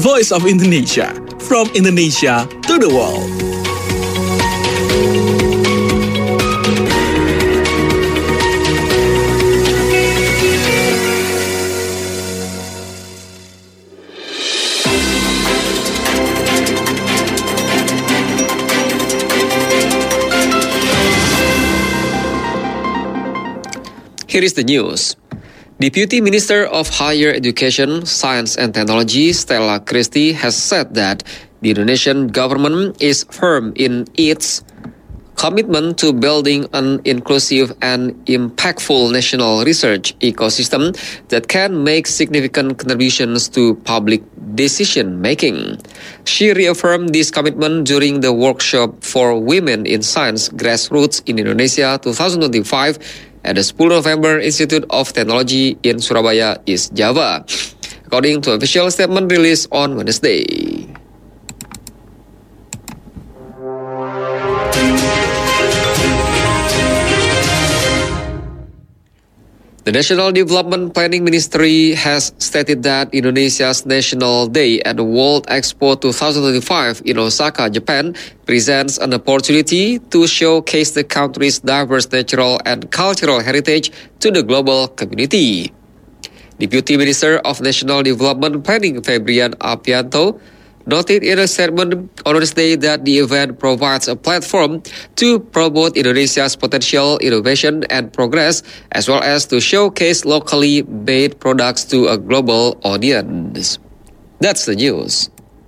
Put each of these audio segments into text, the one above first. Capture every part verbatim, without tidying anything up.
Voice of Indonesia. From Indonesia to the world. Here is the news. Deputy Minister of Higher Education, Science and Technology, Stella Christie, has said that the Indonesian government is firm in its commitment to building an inclusive and impactful national research ecosystem that can make significant contributions to public decision-making. She reaffirmed this commitment during the workshop for Women in Science Grassroots in Indonesia twenty twenty-five at the Sepuluh November Institute of Technology in Surabaya, East Java, according to an official statement released on Wednesday. The National Development Planning Ministry has stated that Indonesia's National Day at the World Expo twenty twenty-five in Osaka, Japan, presents an opportunity to showcase the country's diverse natural and cultural heritage to the global community. Deputy Minister of National Development Planning Febrian Apianto noted in a statement on Wednesday that the event provides a platform to promote Indonesia's potential innovation and progress, as well as to showcase locally made products to a global audience. That's the news.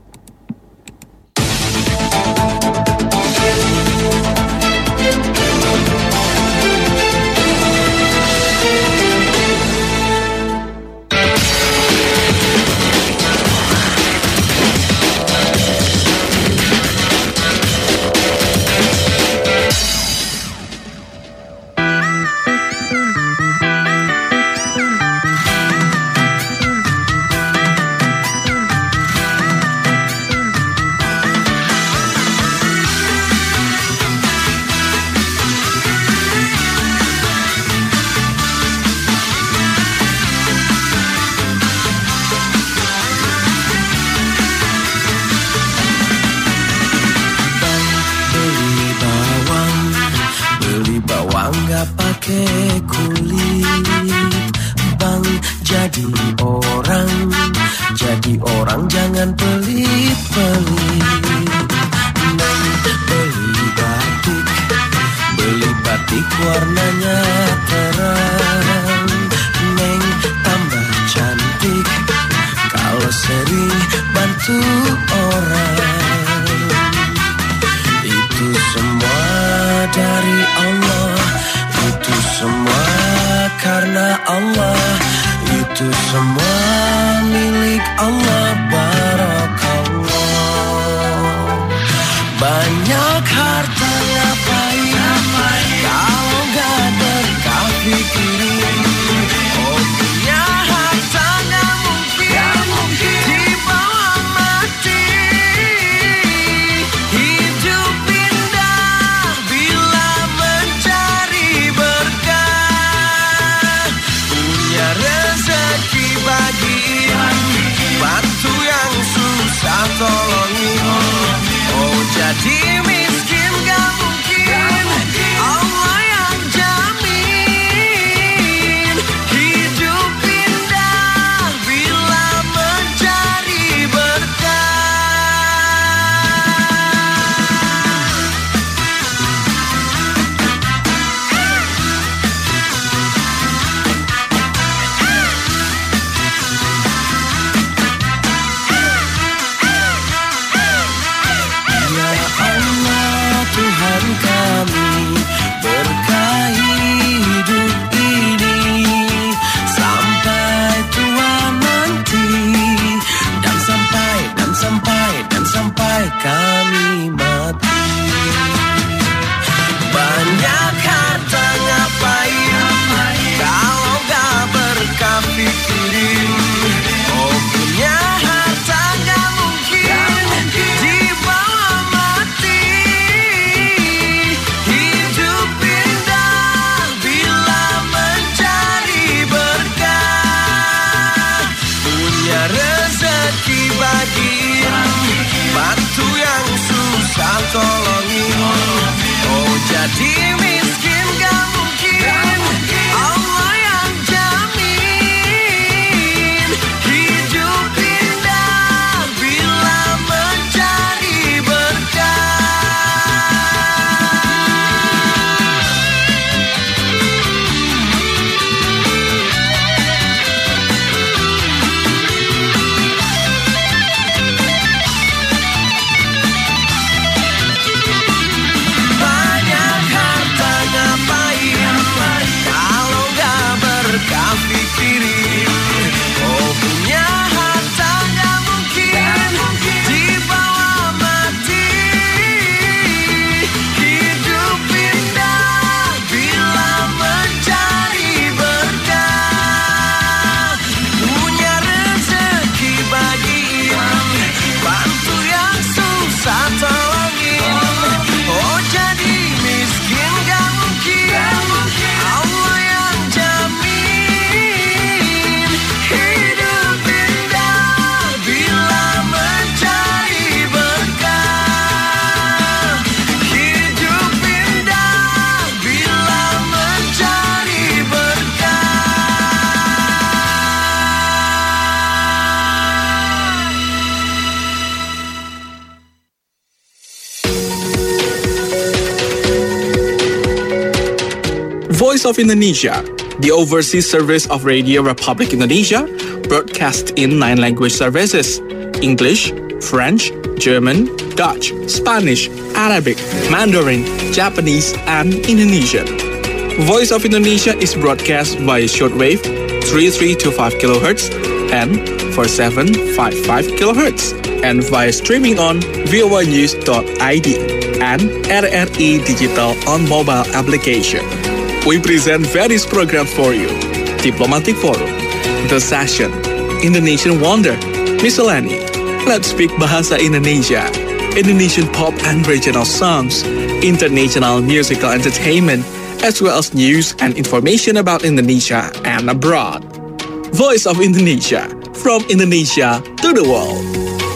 Nggak pakai kulit, bang, jadi orang, jadi orang jangan pelit-pelit. Neng beli batik, beli batik warnanya terang. Neng tambah cantik, kalau sering bantu orang. Itu semua dari Allah, itu semua karena Allah, itu semua milik Allah, barakallah. Banyak harta ngapain, kalau gak berkah pikirin. Oh punya harta gak mungkin dibawa mati. Hidup indah bila mencari berkah. Punya rezeki bagiin, bantu yang susah tolongin. Oh jadi miskin gak mungkin, Allah yang jamin. Hidup indah bila mencari berkah. Ya Allah, bagi, bantu yang susah tolongin. Oh jadi miskin gak mungkin, Allah yang jamin. Hidup indah bila mencari berkah. Banyak harta ngapain kalau gak berkah pikirin. Oh punya harta gak mungkin dibawa mati. Hidup indah bila mencari berkah. Punya rezeki bagiin, bantu yang susah tolongin. Oh jadi miskin gak mungkin, Allah yang jamin. Hidup indah bila mencari berkah. Hidup indah bila mencari berkah. Voice of Indonesia, the overseas service of Radio Republic Indonesia, broadcast in nine language services: English, French, German, Dutch, Spanish, Arabic, Mandarin, Japanese, and Indonesian. Voice of Indonesia is broadcast via shortwave three three two five kilohertz and four seven five five kilohertz, and via streaming on voa news dot i d and R R I Digital on mobile application. We present various programs for you: Diplomatic Forum, The Session, Indonesian Wonder, Miscellany, Let's Speak Bahasa Indonesia, Indonesian pop and regional songs, international musical entertainment, as well as news and information about Indonesia and abroad. Voice of Indonesia, from Indonesia to the world.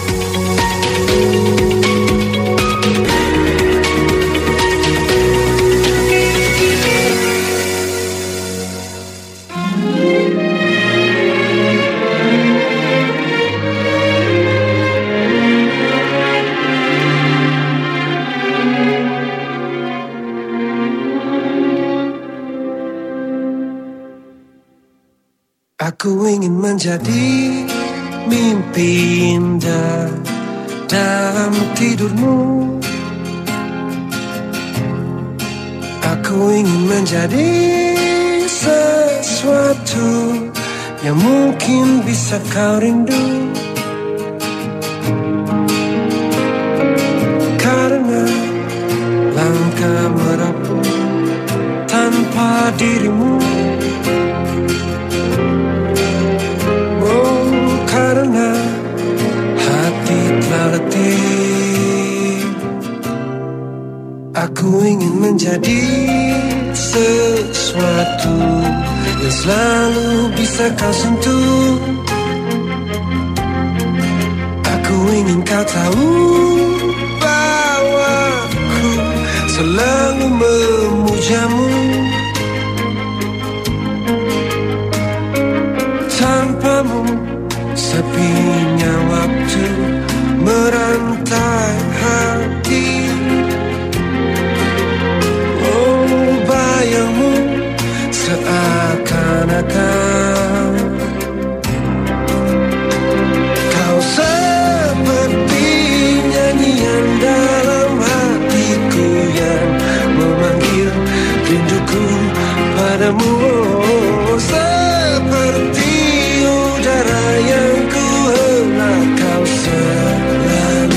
Aku ingin menjadi mimpi indah dalam tidurmu. Aku ingin menjadi sesuatu yang mungkin bisa kau rindu. Karena langkah merapu tanpa dirimu. Karena hati telah letih, aku ingin menjadi sesuatu yang selalu bisa kau sentuh. Aku ingin kau tahu bahwa aku selalu memujamu. Tanpamu sepinya waktu merantai hati. Oh bayangmu seakan-akan kau seperti nyanyian dalam hatiku yang memanggil rinduku padamu. Oh seperti udara yang ku hela, kau selalu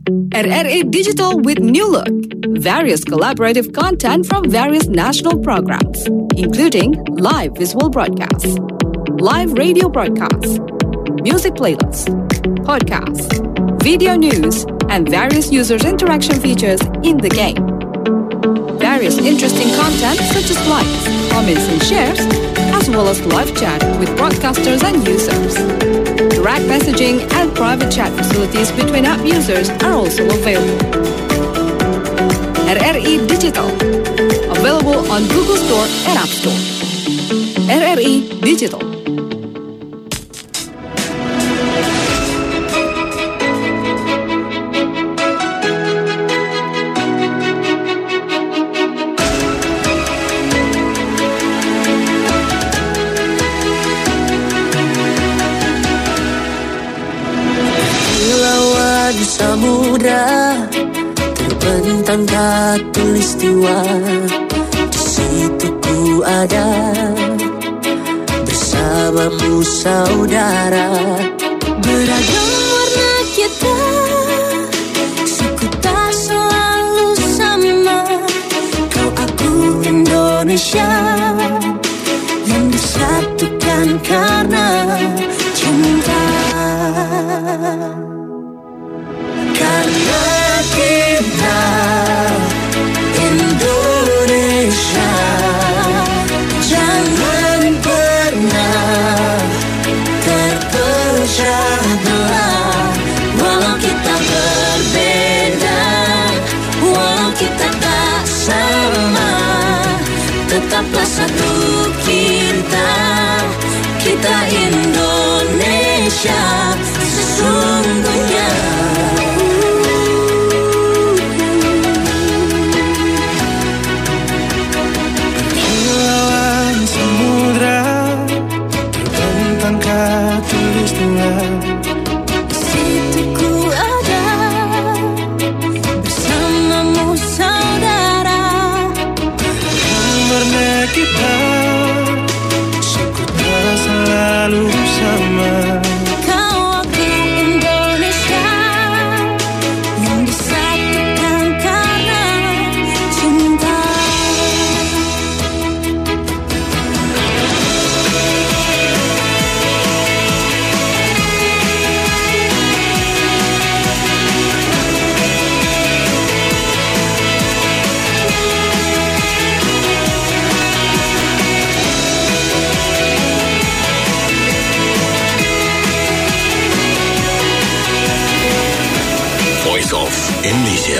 R R A Digital with new look. Various collaborative content from various national programs, including live visual broadcasts, live radio broadcasts, music playlists, podcasts, video news, and various users' interaction features in the game. Various interesting content such as likes, comments, and shares, as well as live chat with broadcasters and users. Direct messaging and private chat facilities between app users are also available. R R E Digital, available on Google Store and App Store. R R E Digital. Di samudra terbentang khatulistiwa, di situ ku ada bersamamu saudara. Beragam warna kita, suku tak selalu sama. Kau aku Indonesia yang disatukan karena cinta. Karena kita Indonesia, jangan pernah terpecah belah. Walau kita berbeda, walau kita tak sama, tetaplah satu kita, kita Indonesia sesungguhnya. Situ ku ada bersamamu saudara. Karena kita suku tak selalu sama. Kau aku Indonesia yang disatukan karena cinta. Voice of Indonesia.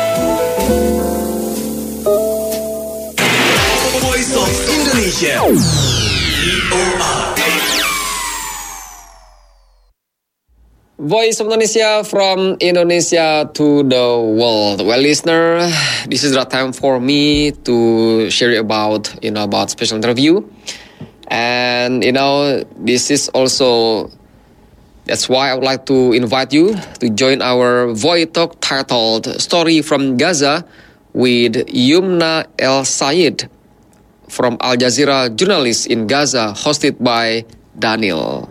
Voice of Indonesia. V O R. Voice of Indonesia from Indonesia to the world. Well, listener, this is the time for me to share about, you know, about special interview. And, you know, this is also, that's why I would like to invite you to join our Voice Talk titled Story from Gaza with Yumna El Sayed from Al Jazeera journalist in Gaza, hosted by Daniel.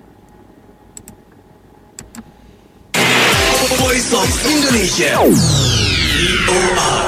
Voice of Indonesia. V O R.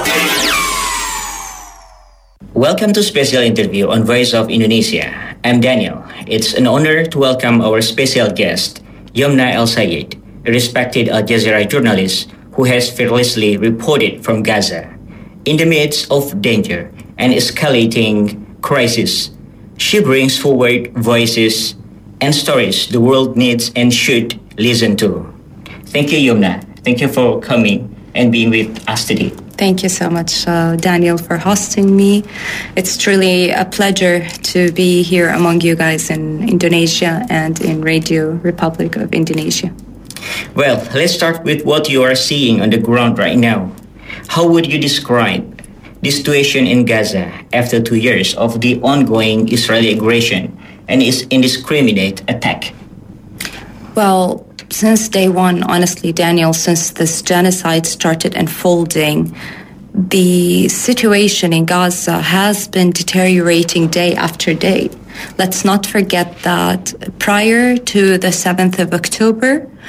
Welcome to special interview on Voice of Indonesia. I'm Daniel. It's an honor to welcome our special guest, Yumna El Sayed, a respected Al Jazeera journalist who has fearlessly reported from Gaza. In the midst of danger and escalating crisis, she brings forward voices and stories the world needs and should listen to. Thank you, Yumna. Thank you for coming and being with us today. Thank you so much, uh, Daniel, for hosting me. It's truly a pleasure to be here among you guys in Indonesia and in Radio Republic of Indonesia. Well, let's start with what you are seeing on the ground right now. How would you describe the situation in Gaza after two years of the ongoing Israeli aggression and its indiscriminate attack? Well, since day one, honestly, Daniel, since this genocide started unfolding, the situation in Gaza has been deteriorating day after day. Let's not forget that prior to the seventh of October,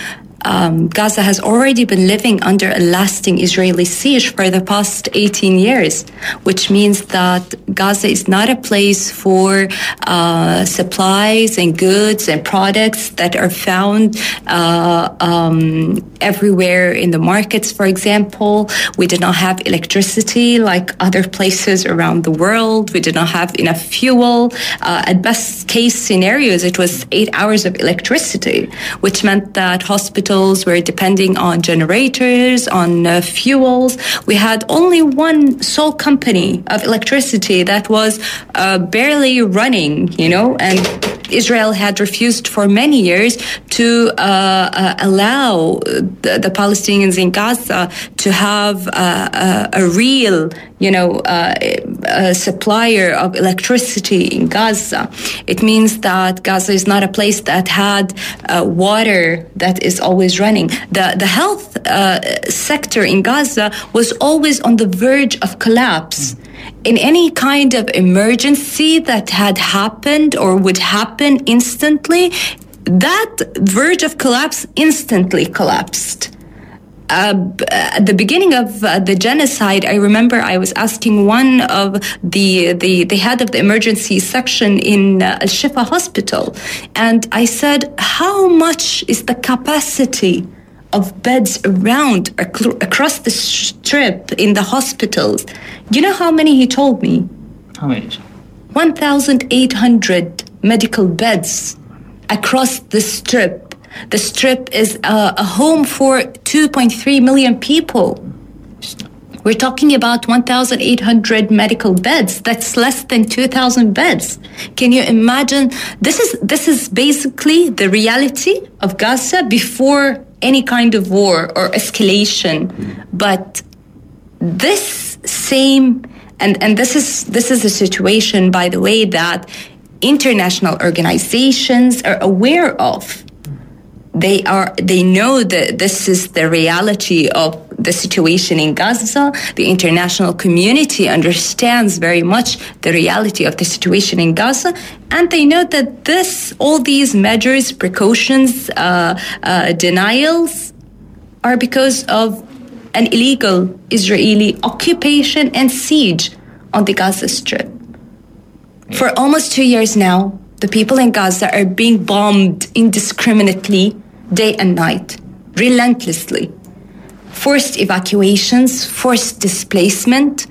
um, Gaza has already been living under a lasting Israeli siege for the past eighteen years, which means that Gaza is not a place for uh, supplies and goods and products that are found uh, um, everywhere in the markets, for example. We did not have electricity like other places around the world. We did not have enough fuel. Uh, at best case scenarios, it was eight hours of electricity, which meant that hospitals were depending on generators, on uh, fuels. We had only one sole company of electricity that was uh, barely running, you know, and Israel had refused for many years to uh, uh, allow the, the Palestinians in Gaza to have uh, a, a real, you know, uh, a supplier of electricity in Gaza. It means that Gaza is not a place that had uh, water that is always running. The, the health uh, sector in Gaza was always on the verge of collapse. In any kind of emergency that had happened or would happen instantly, that verge of collapse instantly collapsed. Uh, at the beginning of uh, the genocide, I remember I was asking one of the the, the head of the emergency section in uh, Al-Shifa Hospital, and I said, how much is the capacity of beds around ac- across the strip in the hospitals? You know how many he told me? How many? one thousand eight hundred medical beds across the strip. The strip is a, a home for two point three million people. We're talking about one thousand eight hundred medical beds. That's less than two thousand beds. Can you imagine? This is this is basically the reality of Gaza before any kind of war or escalation. But this same and and this is this is a situation, by the way, that international organizations are aware of. They are. They know that this is the reality of the situation in Gaza. The international community understands very much the reality of the situation in Gaza, and they know that this, all these measures, precautions, uh, uh, denials, are because of an illegal Israeli occupation and siege on the Gaza Strip. For almost two years now, the people in Gaza are being bombed indiscriminately, day and night, relentlessly. Forced evacuations, forced displacement.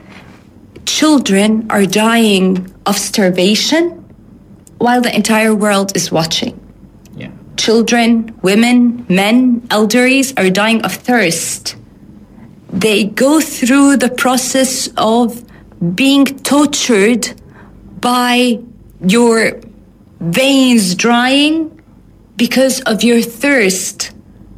Children are dying of starvation while the entire world is watching. Yeah. Children, women, men, elderlies are dying of thirst. They go through the process of being tortured by your veins drying because of your thirst.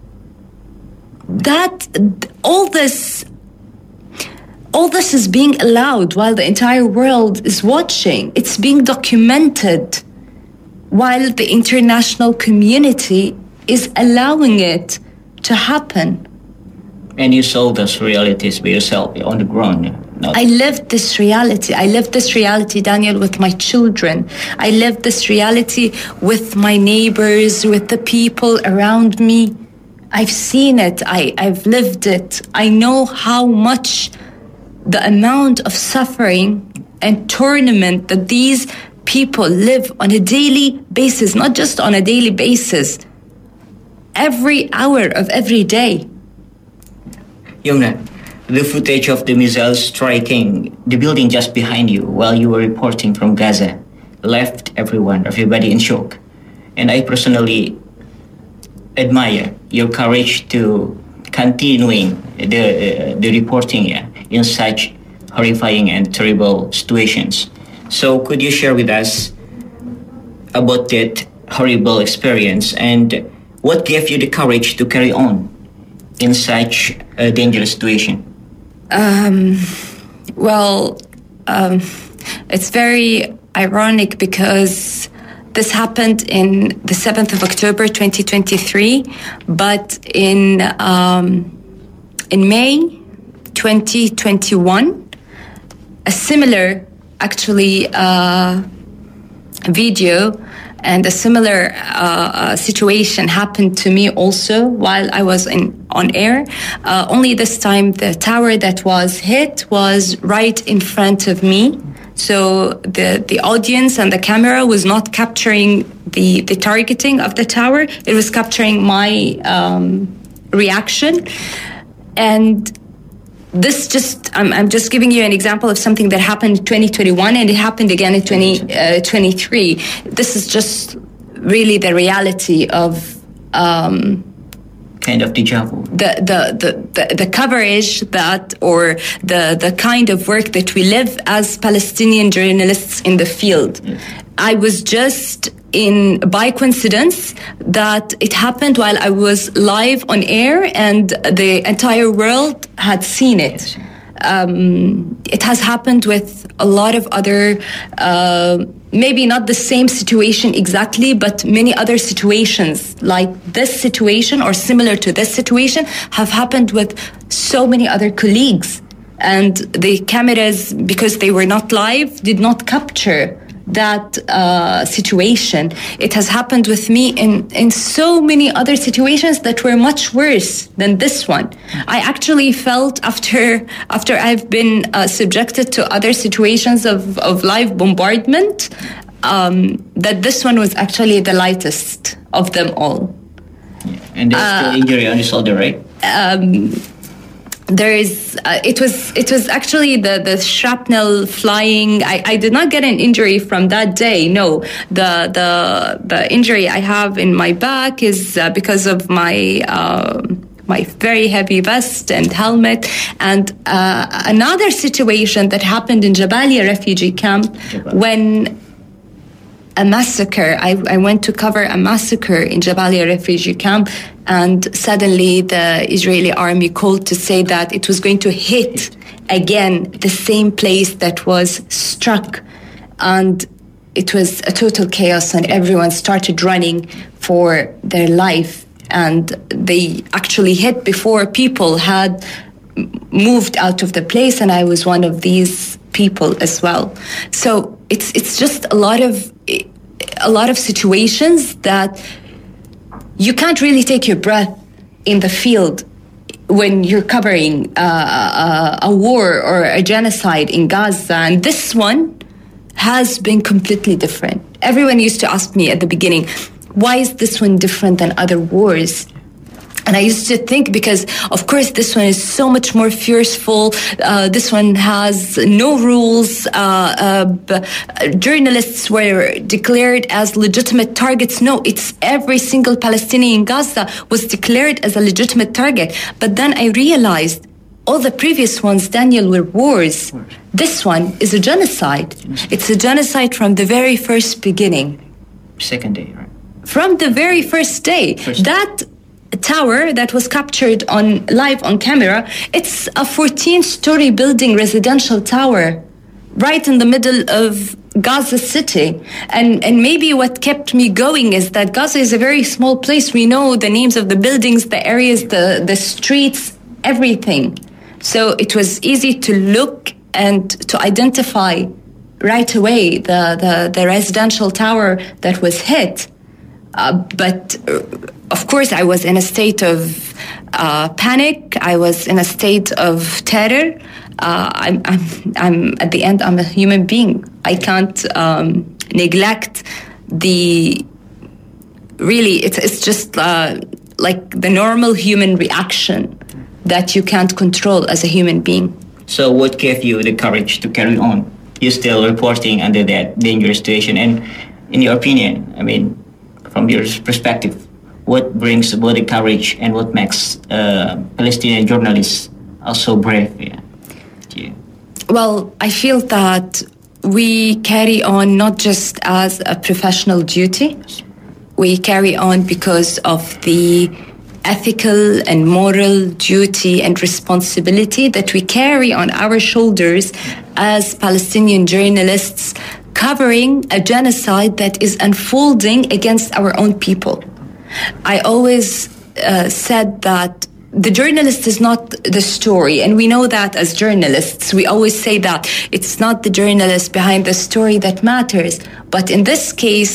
That all this all this is being allowed while the entire world is watching. It's being documented while the international community is allowing it to happen. And you saw those realities by yourself on the ground. Not I lived this reality. I lived this reality, Daniel, with my children. I lived this reality with my neighbors, with the people around me. I've seen it. I, I've lived it. I know how much the amount of suffering and torment that these people live on a daily basis, not just on a daily basis, every hour of every day. Yumna, the footage of the missiles striking the building just behind you while you were reporting from Gaza left everyone, everybody in shock. And I personally admire your courage to continuing the uh, the reporting yeah, in such horrifying and terrible situations. So could you share with us about that horrible experience and what gave you the courage to carry on in such a dangerous situation? Um, well, um, it's very ironic because this happened in the seventh of October, twenty twenty-three, but in um, in May twenty twenty-one, a similar, actually, uh, video And a similar uh, uh, situation happened to me also while I was in on air. Uh, only this time the tower that was hit was right in front of me. So the, the audience and the camera was not capturing the, the targeting of the tower. It was capturing my um, reaction. And this just, I'm, I'm just giving you an example of something that happened in twenty twenty-one and it happened again in twenty twenty-three. This is just really the reality of um, kind of deja vu. The, the, the, the, the coverage that, or the, the kind of work that we live as Palestinian journalists in the field. Yes. I was just in, by coincidence, that it happened while I was live on air and the entire world had seen it. Um, it has happened with a lot of other, uh, maybe not the same situation exactly, but many other situations like this situation or similar to this situation have happened with so many other colleagues. And the cameras, because they were not live, did not capture that uh, situation. It has happened with me in, in so many other situations that were much worse than this one. I actually felt after after I've been uh, subjected to other situations of, of live bombardment um, that this one was actually the lightest of them all. Yeah. And there's uh, still injury on the shoulder, right? Um, There is. Uh, it was. It was actually the, the shrapnel flying. I, I did not get an injury from that day. No, the the the injury I have in my back is uh, because of my uh, my very heavy vest and helmet. And uh, another situation that happened in Jabalia refugee camp Jabalia. when a massacre. I, I went to cover a massacre in Jabalia refugee camp. And suddenly the Israeli army called to say that it was going to hit again the same place that was struck. And it was a total chaos and everyone started running for their life. And they actually hit before people had moved out of the place. And I was one of these people as well. So it's it's just a lot of a lot of situations that you can't really take your breath in the field when you're covering uh, a, a war or a genocide in Gaza. And this one has been completely different. Everyone used to ask me at the beginning, why is this one different than other wars? And I used to think because, of course, this one is so much more forceful. Uh, this one has no rules. Uh, uh, journalists were declared as legitimate targets. No, it's every single Palestinian in Gaza was declared as a legitimate target. But then I realized all the previous ones, Daniel, were wars. This one is a genocide. It's a genocide from the very first beginning. Second day, right? From the very first day. First that tower that was captured on live on camera, it's a fourteen-story building, residential tower, right in the middle of Gaza City. And and maybe what kept me going is that Gaza is a very small place. We know the names of the buildings, the areas, the, the streets, everything. So it was easy to look and to identify right away the, the, the residential tower that was hit. Uh, but uh, of course, I was in a state of uh, panic. I was in a state of terror. Uh, I'm, I'm, I'm at the end. I'm a human being. I can't um, neglect the. Really, it's it's just uh, like the normal human reaction that you can't control as a human being. So, what gave you the courage to carry on? You're still reporting under that dangerous situation, and in your opinion, I mean. From your perspective, what brings about the courage and what makes uh, Palestinian journalists also brave? Yeah. Yeah. Well, I feel that we carry on not just as a professional duty. We carry on because of the ethical and moral duty and responsibility that we carry on our shoulders as Palestinian journalists covering a genocide that is unfolding against our own people. I always uh, said that the journalist is not the story, and we know that as journalists. We always say that it's not the journalist behind the story that matters, but in this case,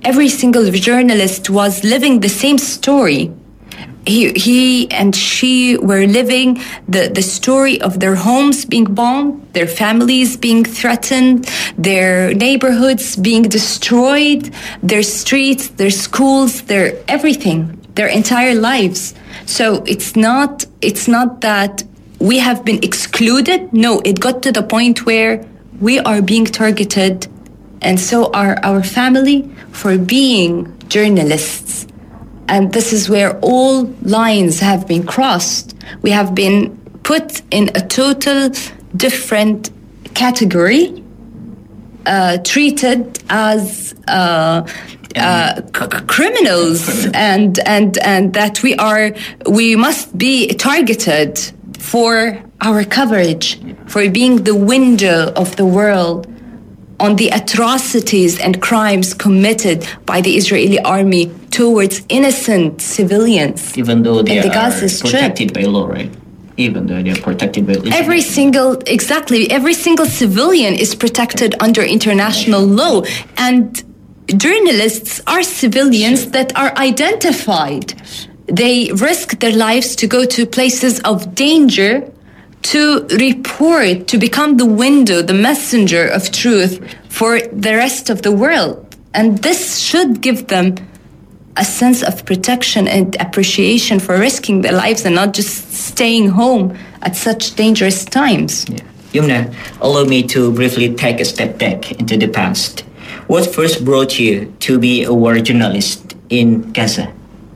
every single journalist was living the same story. He, he and she were living the, the story of their homes being bombed, their families being threatened, their neighborhoods being destroyed, their streets, their schools, their everything, their entire lives. So it's not, it's not that we have been excluded. No, it got to the point where we are being targeted, and so are our family, for being journalists. And this is where all lines have been crossed. We have been put in a total different category, uh, treated as uh, uh, c- criminals, and and and that we are we must be targeted for our coverage, for being the window of the world on the atrocities and crimes committed by the Israeli army towards innocent civilians. Even though they the are Gaza Strip. protected by law, right? Even though they're protected by Every single, exactly, every single civilian is protected under international law. And journalists are civilians that are identified. They risk their lives to go to places of danger to report, to become the window, the messenger of truth for the rest of the world. And this should give them a sense of protection and appreciation for risking their lives and not just staying home at such dangerous times. Yeah. Yumna, allow me to briefly take a step back into the past. What first brought you to be a war journalist in Gaza?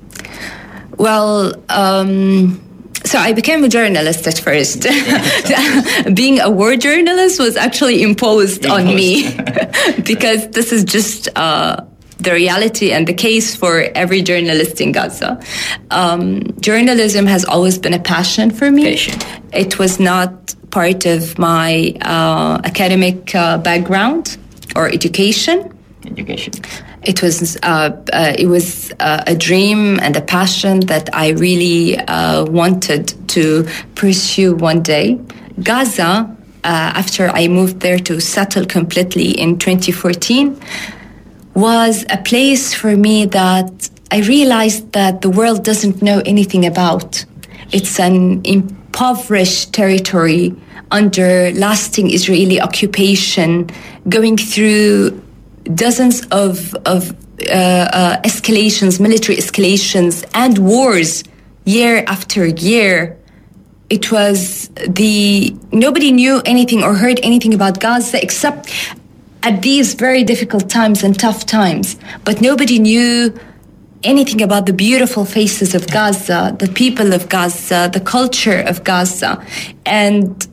Well, um... So I became a journalist at first. Being a war journalist was actually imposed, imposed. on me because this is just uh, the reality and the case for every journalist in Gaza. Um, journalism has always been a passion for me. Passion. It was not part of my uh, academic uh, background or education. Education. It was uh, uh, it was uh, a dream and a passion that I really uh, wanted to pursue one day. Gaza, uh, after I moved there to settle completely in twenty fourteen, was a place for me that I realized that the world doesn't know anything about. It's an impoverished territory under lasting Israeli occupation, going through dozens of of uh, uh, escalations, military escalations, and wars year after year. It was the nobody knew anything or heard anything about Gaza except at these very difficult times and tough times. But nobody knew anything about the beautiful faces of Gaza, the people of Gaza, the culture of Gaza, and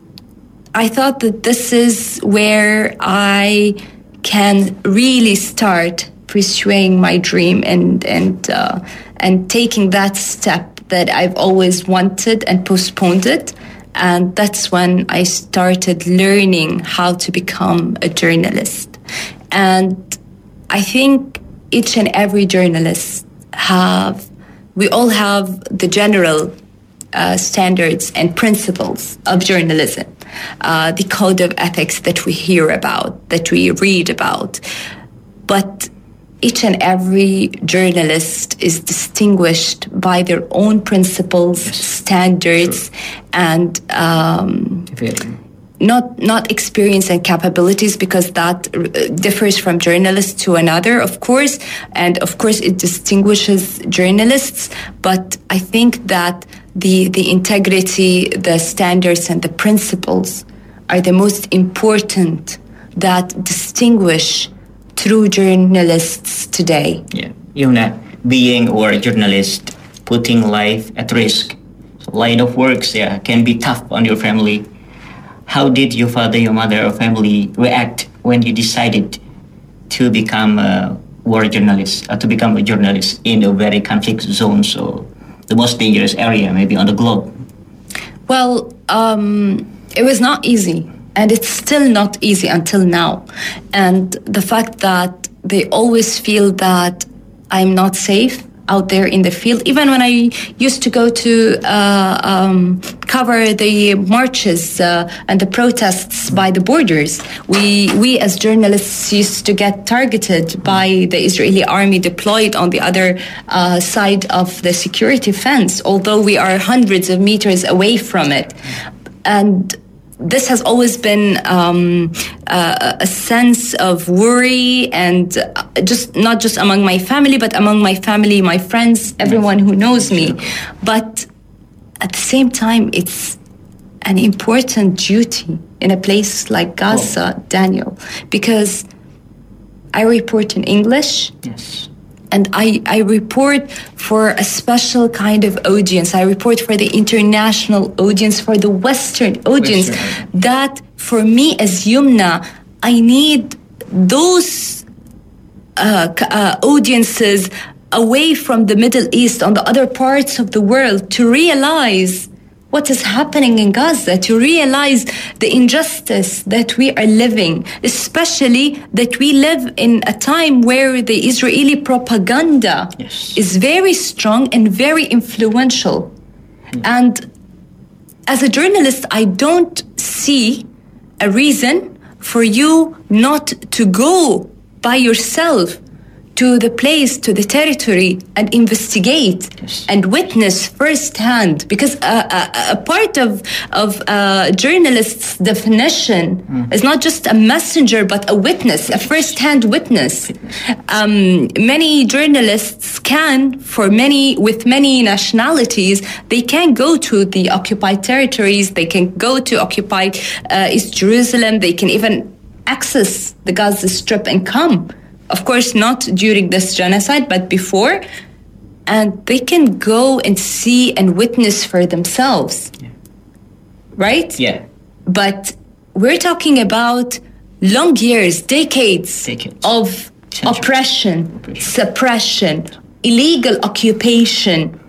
I thought that this is where I can really start pursuing my dream and and uh, and taking that step that I've always wanted and postponed it. And that's when I started learning how to become a journalist. And I think each and every journalist have, we all have the general uh, standards and principles of journalism. Uh, the code of ethics that we hear about, that we read about. But each and every journalist is distinguished by their own principles, yes. standards, sure. and um, not not experience and capabilities, because that differs from journalist to another, of course. And of course, it distinguishes journalists. But I think that The, the integrity, the standards, and the principles are the most important that distinguish true journalists today. Yeah, Yumna, being a war journalist, putting life at risk, so line of works, yeah, can be tough on your family. How did your father, your mother, or family react when you decided to become a war journalist, uh, to become a journalist in a very conflict zone, so the most dangerous area maybe on the globe? Well, um, it was not easy, and it's still not easy until now. And the fact that they always feel that I'm not safe, out there in the field. Even when I used to go to uh, um, cover the marches uh, and the protests by the borders, we we as journalists used to get targeted by the Israeli army deployed on the other uh, side of the security fence, although we are hundreds of meters away from it. And this has always been um, uh, a sense of worry, and just not just among my family, but among my family, my friends, everyone who knows me. But at the same time, it's an important duty in a place like Gaza, oh. Daniel, because I report in English. Yes. And I, I report for a special kind of audience. I report for the international audience, for the Western audience. Western. That, for me as Yumna, I need those uh, uh, audiences away from the Middle East, on the other parts of the world, to realize what is happening in Gaza, to realize the injustice that we are living, especially that we live in a time where the Israeli propaganda yes. is very strong and very influential. Mm. And as a journalist, I don't see a reason for you not to go by yourself to the place, to the territory, and investigate yes. and witness firsthand. Because uh, a, a part of of a journalist's definition mm. is not just a messenger, but a witness, a first-hand witness. Um, many journalists can, for many, with many nationalities, they can go to the occupied territories, they can go to occupied uh, East Jerusalem, they can even access the Gaza Strip and come. Of course, not during this genocide, but before. And they can go and see and witness for themselves. Yeah. Right? Yeah. But we're talking about long years, decades, decades. of Centuries. oppression, oppression, suppression, illegal occupation,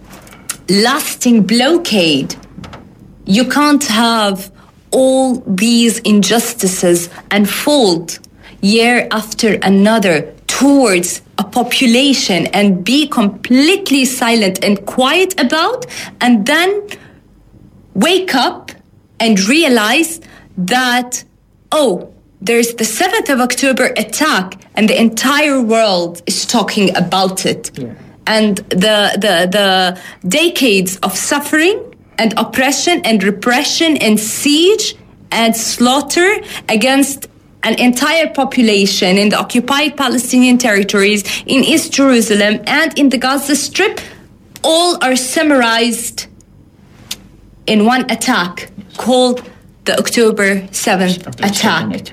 lasting blockade. You can't have all these injustices unfold year after another towards a population and be completely silent and quiet about, and then wake up and realize that, oh, there's the seventh of October attack and the entire world is talking about it. Yeah. And the, the, the decades of suffering and oppression and repression and siege and slaughter against an entire population in the occupied Palestinian territories, in East Jerusalem, and in the Gaza Strip, all are summarized in one attack called the October seventh attack.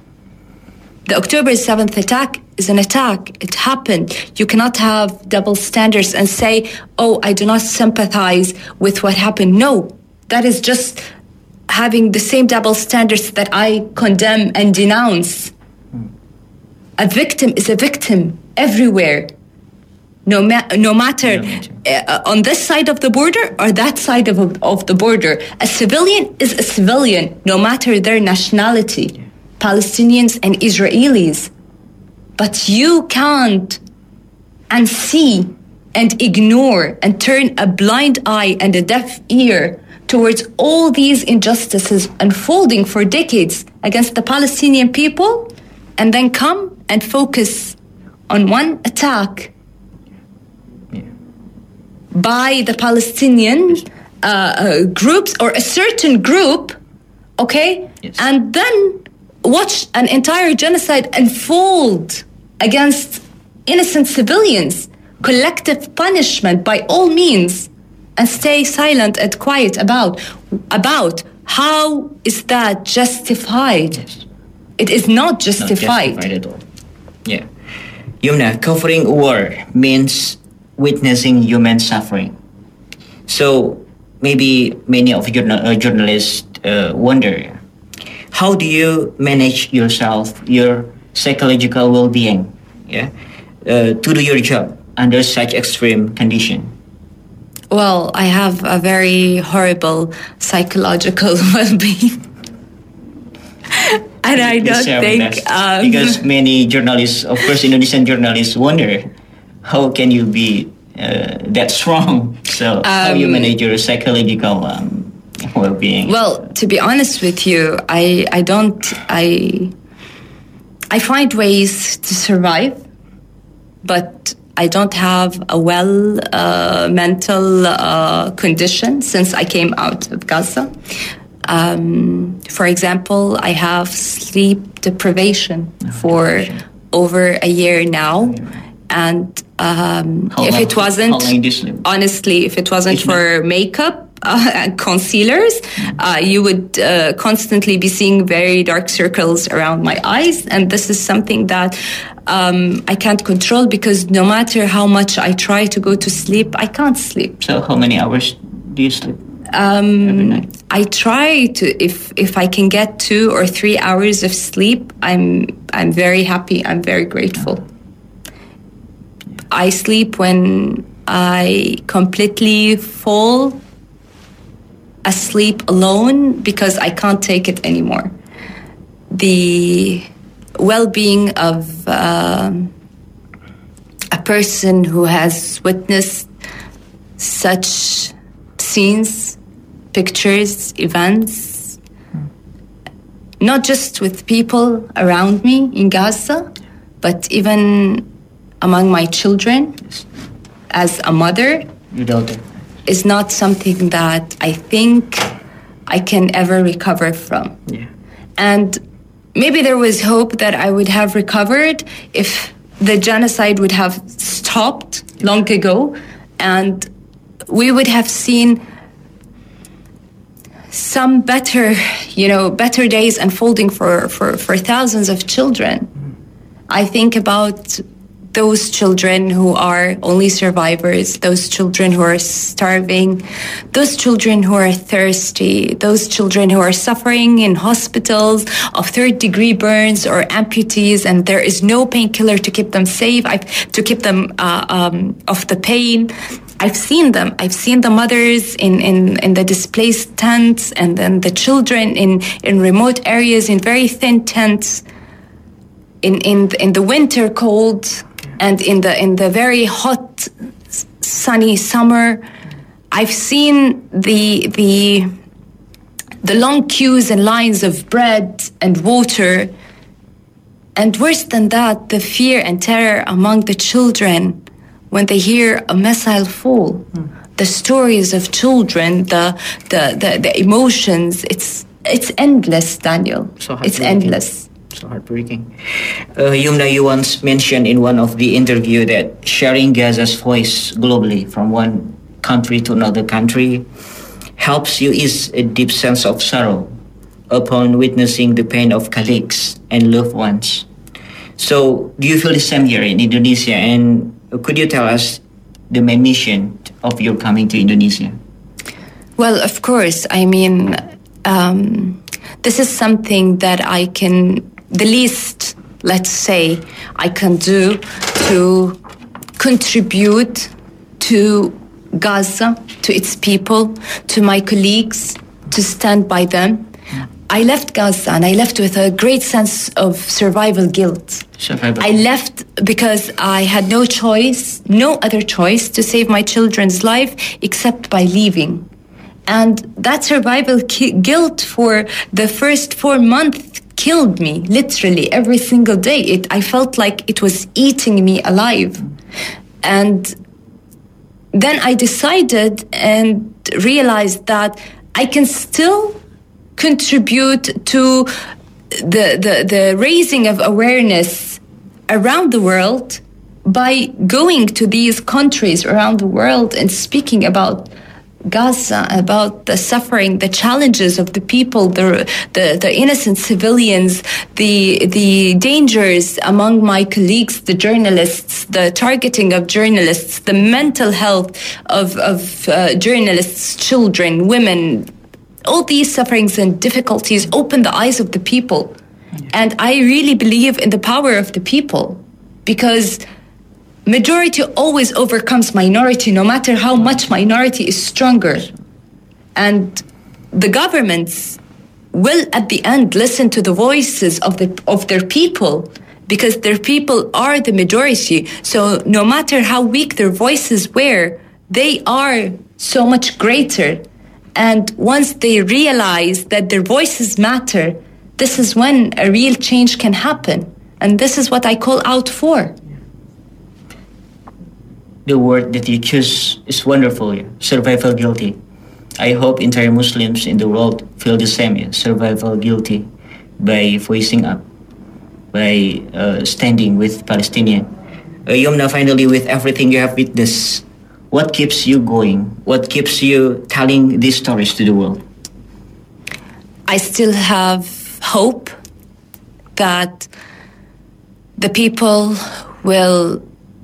The October seventh attack is an attack. It happened. You cannot have double standards and say, oh, I do not sympathize with what happened. No, that is just having the same double standards that I condemn and denounce. Mm. A victim is a victim everywhere, no, ma- no matter uh, on this side of the border or that side of, of the border. A civilian is a civilian, no matter their nationality, yeah. Palestinians and Israelis. But you can't unsee and ignore and turn a blind eye and a deaf ear towards all these injustices unfolding for decades against the Palestinian people, and then come and focus on one attack yeah. by the Palestinian uh, uh, groups or a certain group, okay? Yes. And then watch an entire genocide unfold against innocent civilians, collective punishment by all means, and stay silent and quiet about about how is that justified? Yes. It is not justified. Not justified at all. Yeah. Yumna, covering war means witnessing human suffering. So maybe many of journal- uh, journalists uh, wonder, how do you manage yourself, your psychological well-being, yeah, uh, to do your job under such extreme condition? Well, I have a very horrible psychological well-being. And I don't think... Um, because many journalists, of course, Indonesian journalists wonder, how can you be uh, that strong. So how you manage your psychological um, well-being? Well, to be honest with you, I I don't I I find ways to survive, but I don't have a well uh, mental uh, condition since I came out of Gaza. Um, for example, I have sleep deprivation for over a year now, and um, How if long- it wasn't, how long do you sleep? honestly, if it wasn't Each for makeup uh, and concealers, uh, you would uh, constantly be seeing very dark circles around my eyes, and this is something that um, I can't control because no matter how much I try to go to sleep, I can't sleep. So how many hours do you sleep Um, every night? I try to if if I can get two or three hours of sleep, I'm I'm very happy. I'm very grateful. I sleep when I completely fall asleep alone because I can't take it anymore. The well-being of um a person who has witnessed such scenes, pictures, events, not just with people around me in Gaza, but even among my children as a mother, Your daughter. is not something that I think I can ever recover from. Yeah. And maybe there was hope that I would have recovered if the genocide would have stopped long ago, and we would have seen some better, you know, better days unfolding for, for, for thousands of children. I think about those children who are only survivors, those children who are starving, those children who are thirsty, those children who are suffering in hospitals of third degree burns or amputees, and there is no painkiller to keep them safe, I've, to keep them uh, um, off the pain. I've seen them. I've seen the mothers in, in, in the displaced tents, and then the children in, in remote areas in very thin tents, in, in, in the winter cold, and in the in the very hot, sunny summer. I've seen the the the long queues and lines of bread and water, and worse than that, the fear and terror among the children when they hear a missile fall. Mm. The stories of children, the, the the the emotions. It's it's endless, Daniel. So it's endless. So heartbreaking. Uh, Yumna, you once mentioned in one of the interview that sharing Gaza's voice globally from one country to another country helps you ease a deep sense of sorrow upon witnessing the pain of colleagues and loved ones. So do you feel the same here in Indonesia? And could you tell us the main mission of your coming to Indonesia? Well, of course. I mean, um, this is something that I can, the least, let's say, I can do to contribute to Gaza, to its people, to my colleagues, to stand by them. I left Gaza and I left with a great sense of survival guilt. Survival. I left because I had no choice, no other choice to save my children's life except by leaving. And that survival ki- guilt for the first four months killed me, literally, every single day. It, I felt like it was eating me alive. And then I decided and realized that I can still contribute to the, the, the raising of awareness around the world by going to these countries around the world and speaking about Gaza, about the suffering, the challenges of the people, the the, the innocent civilians, the the dangers among my colleagues, the journalists, the targeting of journalists, the mental health of of uh, journalists, children, women. All these sufferings and difficulties open the eyes of the people, and I really believe in the power of the people, because majority always overcomes minority, no matter how much minority is stronger. And the governments will, at the end, listen to the voices of the of their people because their people are the majority. So no matter how weak their voices were, they are so much greater. And once they realize that their voices matter, this is when a real change can happen. And this is what I call out for. The word that you choose is wonderful, survival guilty. I hope entire Muslims in the world feel the same, survival guilty, by voicing up, by uh, standing with Palestinian. Uh, Yumna, finally, with everything you have witnessed, what keeps you going? What keeps you telling these stories to the world? I still have hope that the people will,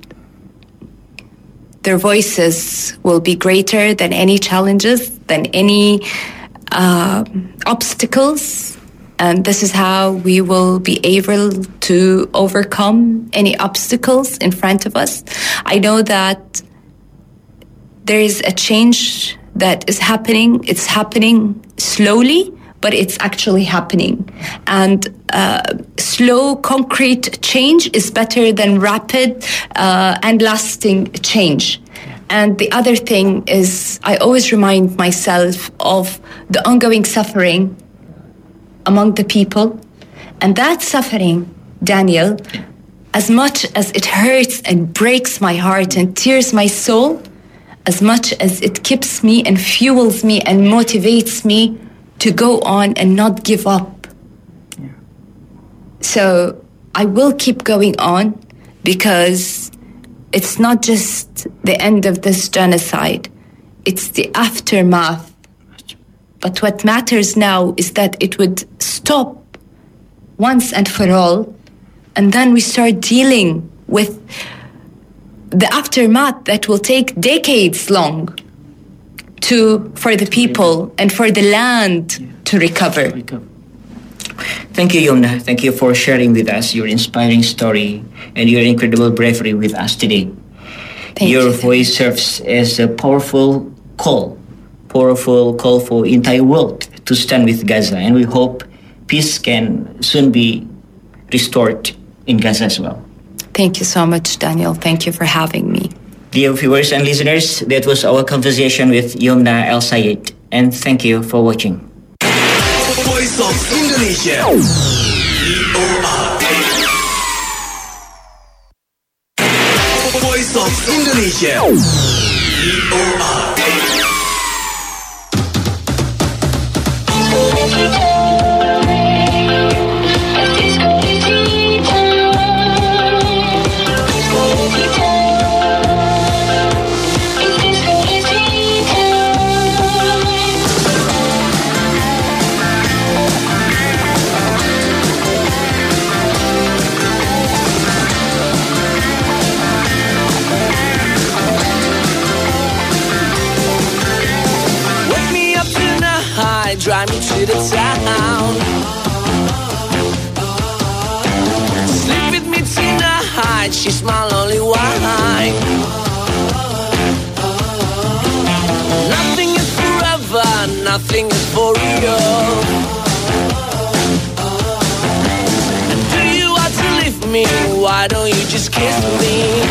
their voices will be greater than any challenges, than any uh, obstacles. And this is how we will be able to overcome any obstacles in front of us. I know that there is a change that is happening. It's happening slowly, but it's actually happening. And uh, slow, concrete change is better than rapid uh, and lasting change. And the other thing is, I always remind myself of the ongoing suffering among the people. And that suffering, Daniel, as much as it hurts and breaks my heart and tears my soul, as much as it keeps me and fuels me and motivates me to go on and not give up. Yeah. So I will keep going on, because it's not just the end of this genocide, it's the aftermath. But what matters now is that it would stop once and for all, and then we start dealing with the aftermath that will take decades long to for the people and for the land yeah. to recover. Thank you, Yumna. Thank you for sharing with us your inspiring story and your incredible bravery with us today. Thank your you. voice serves as a powerful call, powerful call for the entire world to stand with Gaza, and we hope peace can soon be restored in Gaza as well. Thank you so much, Daniel. Thank you for having me. Dear viewers and listeners, that was our conversation with Yumna El Sayed, and thank you for watching. Voice of Indonesia. V O R. Voice of Indonesia. V O R. Drive me to the town. Sleep with me tonight. She's my lonely wine. Nothing is forever. Nothing is for real. And do you want to leave me? Why don't you just kiss me?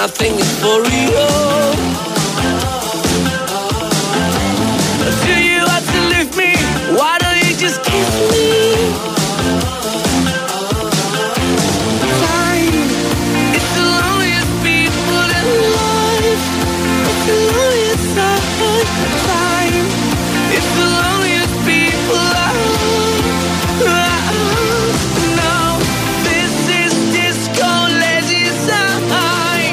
nothing is for real. Do you want to leave me? Why don't you just kiss me? Time, it's the loneliest people in life. It's the loneliest side. Time, it's the loneliest people alive. No, this is disco lazy side.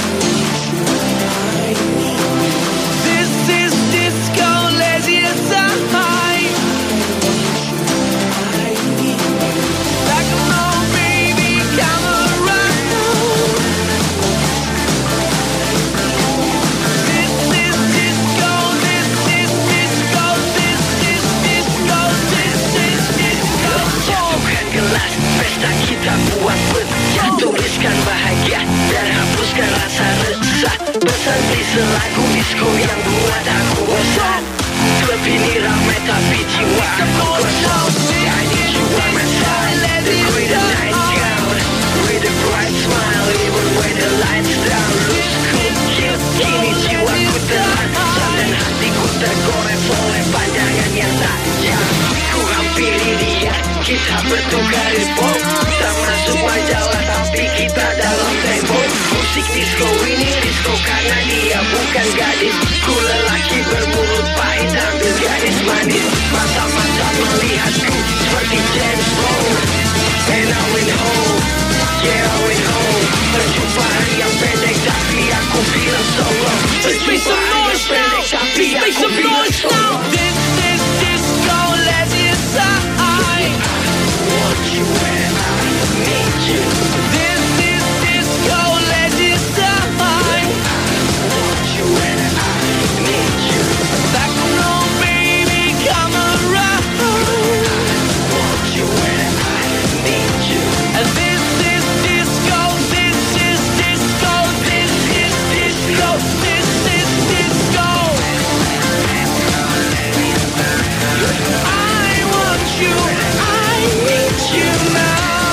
This is disco lazy side. Like an old baby, come around. This is disco, this is disco, this is disco, this is disco. Jatuhkan gelas, pesta kita buat pecah. Tuliskan bahagia dan hapuskan rasa resah. Bersantai selagu disco yang buat aku bosan. Klub ini ramai tapi jiwa aku kosong. I need you by my side, the greater night gown. With a bright smile, even when the lights down. Loose, cool, cute, kini jiwaku terancam. Dan hatiku tergores oleh pandangan yang tajam. Ku hampiri dia, kita bertukar info. Tak masuk majalah tapi kita dalam tempo. Musik disco ini disco karena dia bukan gadis. Ku lelaki bermulut pahit ambil gadis manis. Mata-mata melihatku seperti James Bond. And I went home, yeah I went home. Perjumpaan yang pendek tapi aku bilang so long. Just make some noise now. Just make some noise now. This is disco lazy side. Want you when I need you. This is disco lazy side. Want you when I need you. Back on baby, come around. Want you when I need you. And this is disco, this is disco, this is disco, this is disco. I want you, I need you now.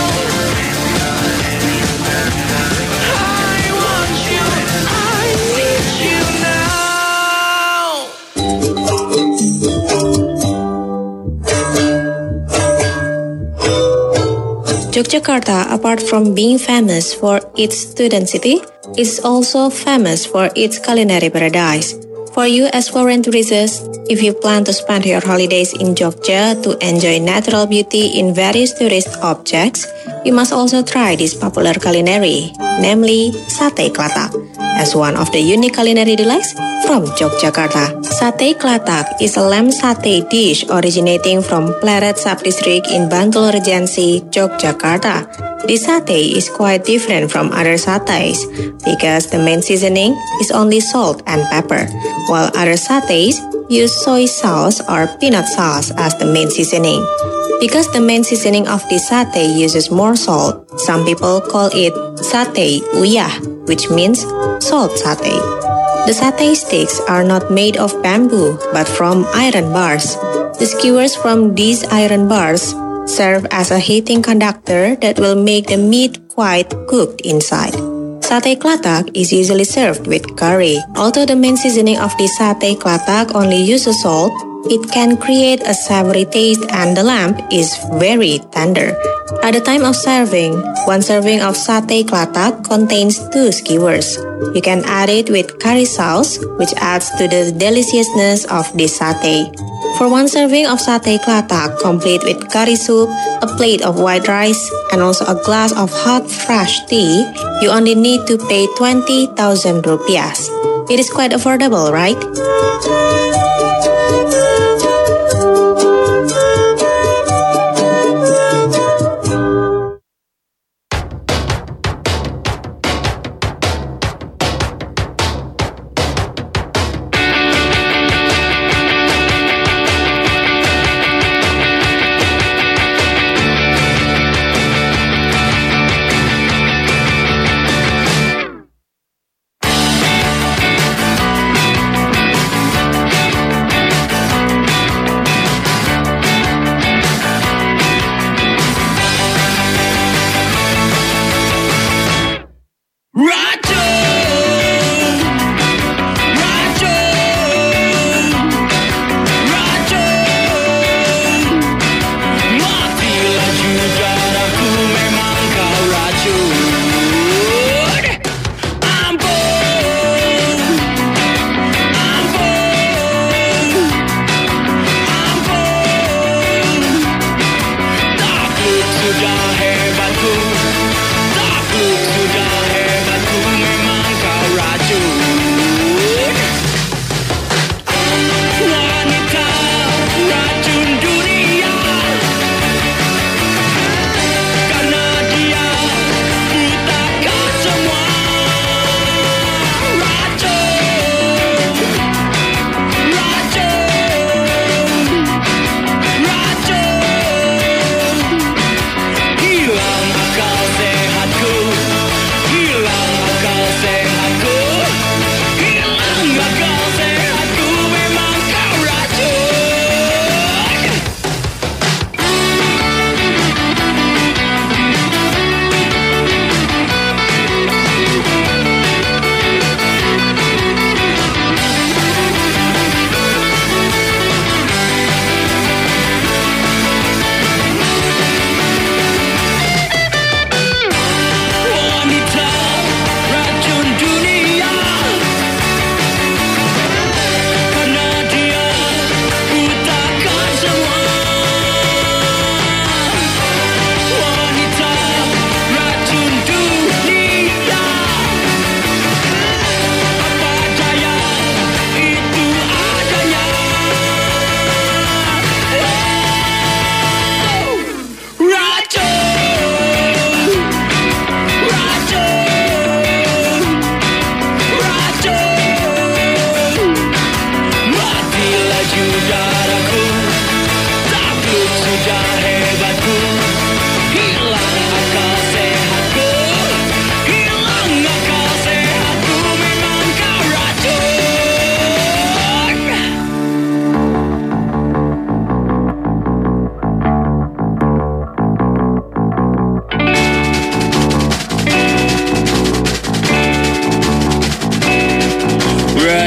I want you, I need you now. Yogyakarta, apart from being famous for its student city, is also famous for its culinary paradise. For you as foreign tourists, if you plan to spend your holidays in Jogja to enjoy natural beauty in various tourist objects, you must also try this popular culinary, namely Sate Klatak, as one of the unique culinary delights from Yogyakarta. Sate Klatak is a lamb satay dish originating from Pleret Subdistrict in Bantul Regency, Yogyakarta. This satay is quite different from other satays because the main seasoning is only salt and pepper, while other satays use soy sauce or peanut sauce as the main seasoning. Because the main seasoning of this satay uses more salt, some people call it satay uyah, which means salt satay. The satay sticks are not made of bamboo, but from iron bars. The skewers from these iron bars serve as a heating conductor that will make the meat quite cooked inside. Sate Klatak is usually served with curry. Although the main seasoning of the Sate Klatak only uses salt, it can create a savory taste and the lamb is very tender. At the time of serving, one serving of Sate Klatak contains two skewers. You can add it with curry sauce, which adds to the deliciousness of this satay. For one serving of Sate Klatak, complete with curry soup, a plate of white rice, and also a glass of hot fresh tea, you only need to pay twenty thousand rupiahs. It is quite affordable, right?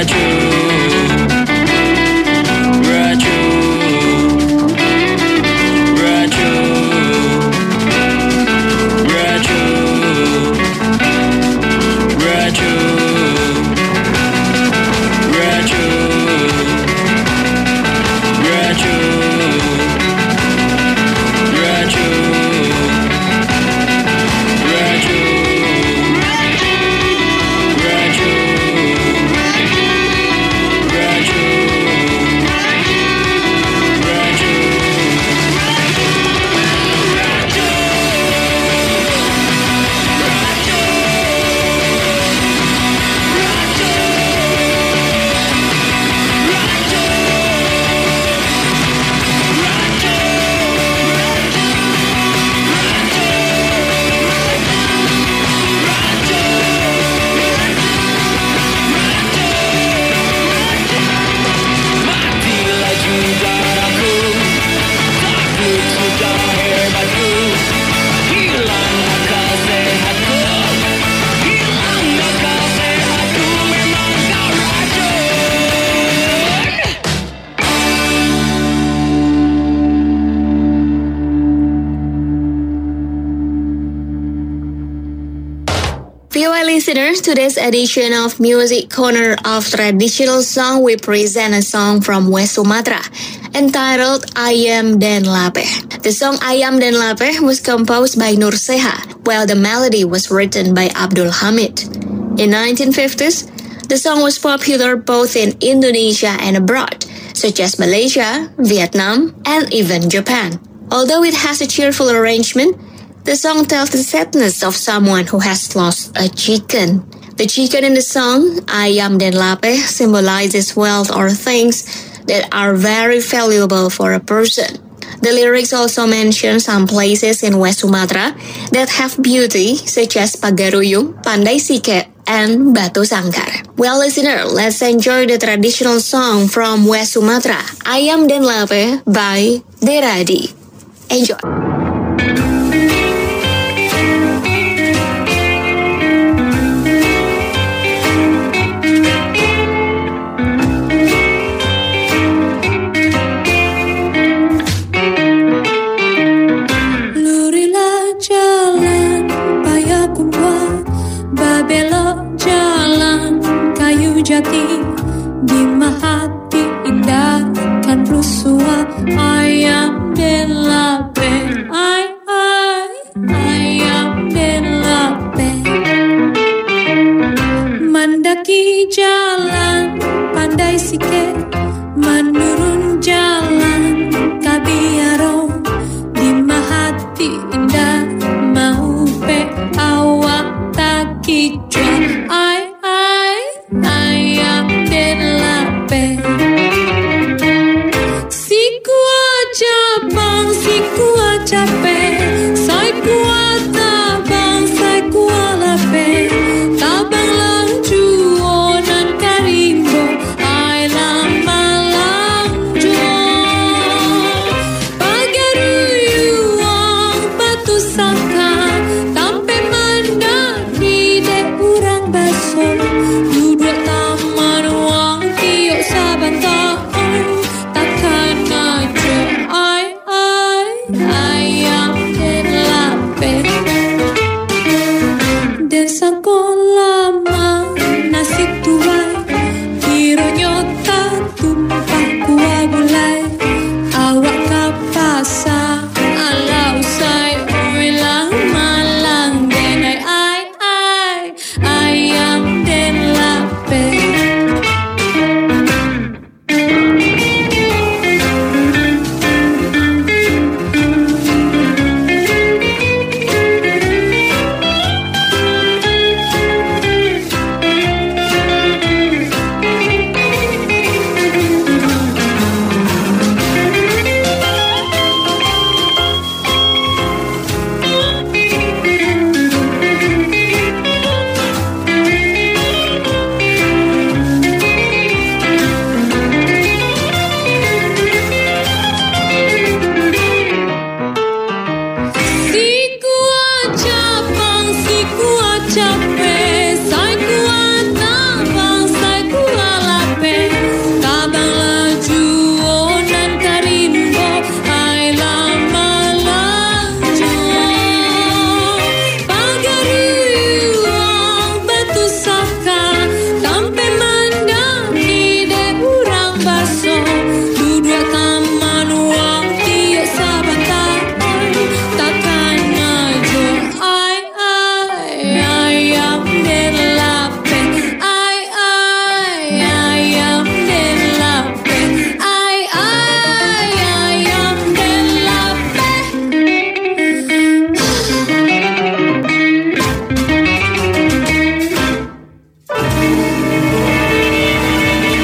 Listeners, today's edition of Music Corner of Traditional Song, we present a song from West Sumatra entitled Ayam dan Lapeh. The song Ayam dan Lapeh was composed by Nur Seha, while the melody was written by Abdul Hamid. In nineteen fifties, the song was popular both in Indonesia and abroad, such as Malaysia, Vietnam, and even Japan. Although it has a cheerful arrangement, the song tells the sadness of someone who has lost a chicken. The chicken in the song, Ayam dan Lapeh, symbolizes wealth or things that are very valuable for a person. The lyrics also mention some places in West Sumatra that have beauty, such as Pagaruyung, Pandai Sike, and Batu Sangkar. Well, listener, let's enjoy the traditional song from West Sumatra, Ayam dan Lapeh by Deradi. Enjoy. Di Mahati indah kan rusua ayam dan lapeh, ay ay ayam dan lapeh. Mendaki jalan Pandai Sike, menurun jalan Kabiaro. Di Mahati indah mau pe awak tak kijua, ay ay ayam dan lapeh. Siku aja bang, siku aja